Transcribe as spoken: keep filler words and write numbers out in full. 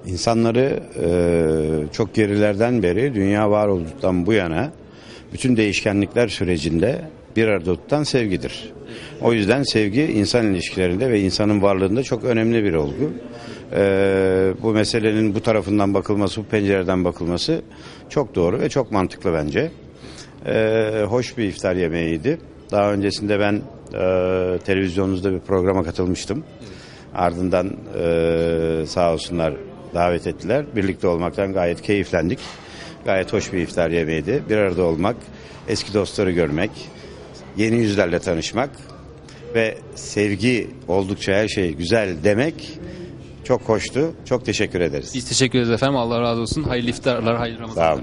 İnsanları e, çok gerilerden beri, dünya var olduktan bu yana bütün değişkenlikler sürecinde bir arada tutan sevgidir. O yüzden sevgi insan ilişkilerinde ve insanın varlığında çok önemli bir olgu. E, bu meselenin bu tarafından bakılması, bu pencereden bakılması çok doğru ve çok mantıklı bence. E, hoş bir iftar yemeğiydi. Daha öncesinde ben e, televizyonunuzda bir programa katılmıştım. Ardından e, sağ olsunlar davet ettiler. Birlikte olmaktan gayet keyiflendik. Gayet hoş bir iftar yemeğiydi. Bir arada olmak, eski dostları görmek, yeni yüzlerle tanışmak ve sevgi oldukça her şey güzel demek çok hoştu. Çok teşekkür ederiz. Biz teşekkür ederiz efendim. Allah razı olsun. Hayırlı iftarlar, hayırlı Ramazanlar. Sağ olun.